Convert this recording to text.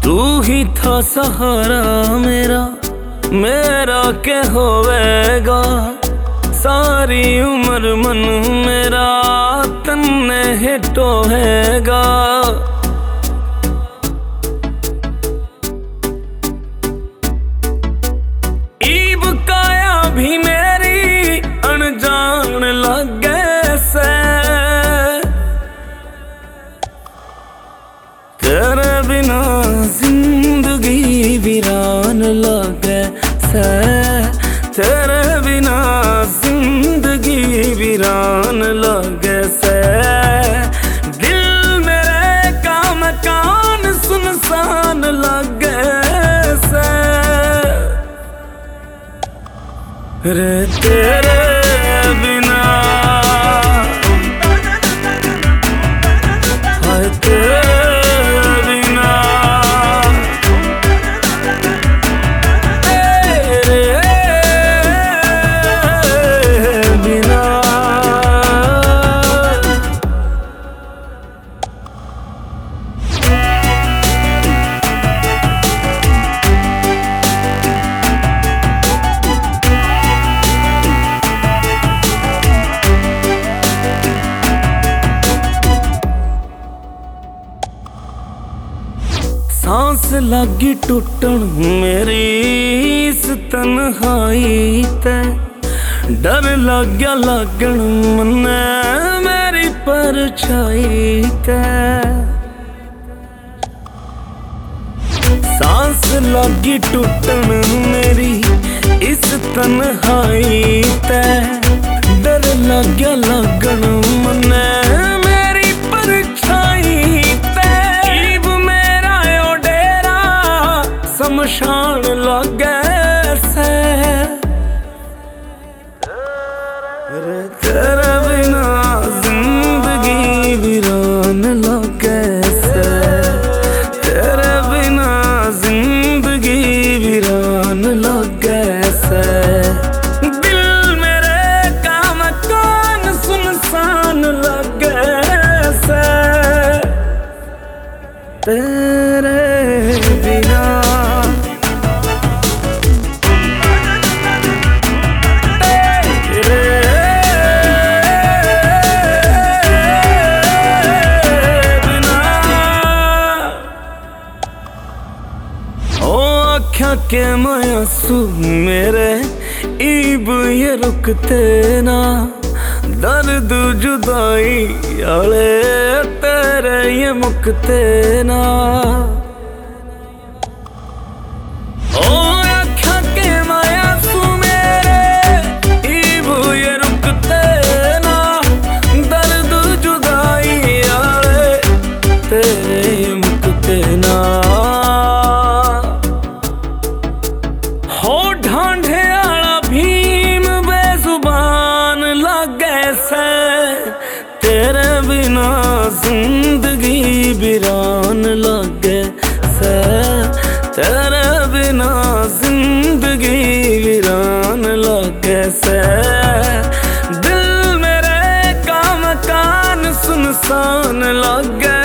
तू ही था सहारा मेरा, मेरा के होवेगा। सारी उम्र मन मेरा तन्ने ही टोहेगा। ईब काया भी मेरी अनजान लगे से, तेरे बिना जिंदगी वीरान लगे से, तेरे बिना जिंदगी वीरान लगे से। दिल मेरे का मकान सुनसान लगे से, रे तेरे बिना हाय तेरे सांस लगी टूटन मेरी इस तन्हाई ते, डर लग्या लगन मन्ने मेरी परछाई ते। सांस लगी टूटन मेरी इस तन्हाई ते, डर लग्या लगन मन्ने मेरी परछाई ते। शमशान लगे से, तेरे बिना जिंदगी वीरान लगे से, तेरे बिना जिंदगी वीरान लगे से। दिल मेरे का मकान सुनसान लगे से, तेरे बिना के मायासू मेरे ईब ये रुकते ना, दर्द जुदाई आले तेरे ये मुकते ना। ओ आँखों के मायासू मेरे ईब ये रुकते ना, दर्द जुदाई आले तेरे ये मुकते ना। हो ढांढे आला भीम बेजुबान लगे से, तेरे बिना जिंदगी वीरान लगे से, तेरे बिना जिंदगी वीरान लगे से। दिल मेरे का मकान सुनसान लगे